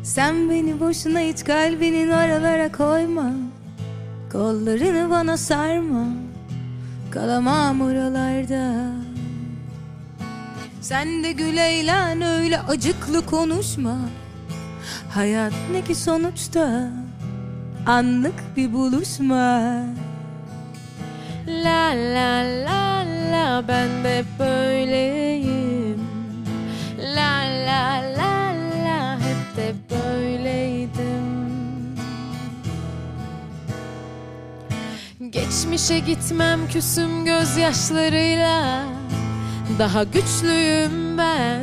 Sen beni boşuna hiç kalbinin oralara koyma. Kollarını bana sarma, kalamam oralarda. Sen de gül eğlen, öyle acıklı konuşma. Hayat ne ki sonuçta, anlık bir buluşma. La la la la, ben de böyleyim. La la la la, hep de böyleydim. Geçmişe gitmem küsüm gözyaşlarıyla. Daha güçlüyüm ben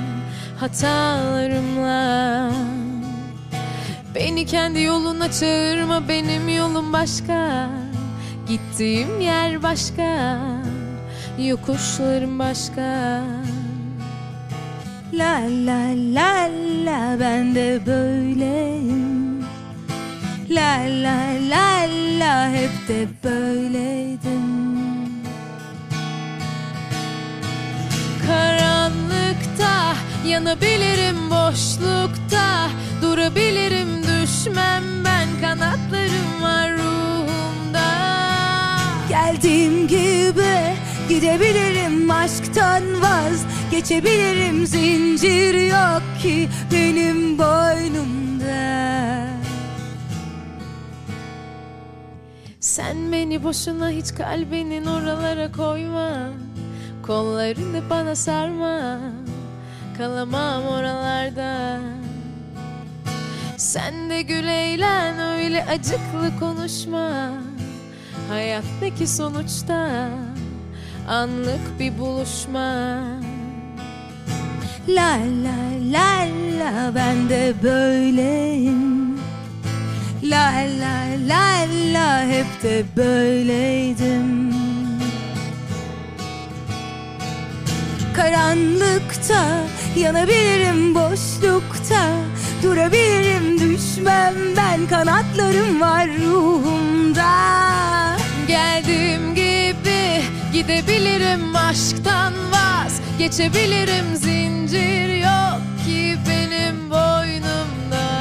hatalarımla. Beni kendi yoluna çağırma, benim yolum başka. Gittiğim yer başka, yokuşlarım başka. La la la la, ben de böyleyim. La la la la, hep de böyleydim. Karanlıkta yanabilirim, boşlukta durabilirim, düşmem ben, kanatlarım var ruhumda. Geldiğim gibi gidebilirim, aşktan vazgeçebilirim. Zincir yok ki benim boynumda. Sen beni boşuna hiç kalbinin oralara koyma. Kollarını bana sarma, kalamam oralarda. Sen de gül eğlen, öyle acıklı konuşma. Hayat ne ki sonuçta, anlık bir buluşma. La la la la, ben de böyleyim. La la la la, hep de böyleydim. Karanlıkta yanabilirim, boşlukta durabilirim, düşmem ben, kanatlarım var ruhumda. Geldiğim gibi gidebilirim, aşktan vazgeçebilirim. Zincir yok ki benim boynumda.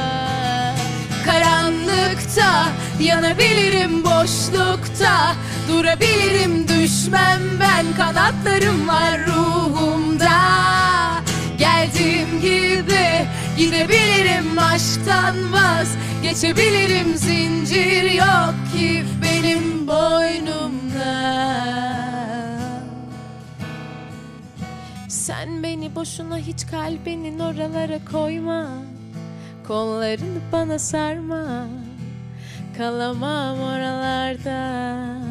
Karanlıkta yanabilirim, boşlukta durabilirim, düşmem ben, kanatlarım var ruhumda. Geldiğim gibi gidebilirim, aşktan vazgeçebilirim. Zincir yok ki benim boynumda. Sen beni boşuna hiç kalbinin oralara koyma. Kollarını bana sarma, kalamam oralarda.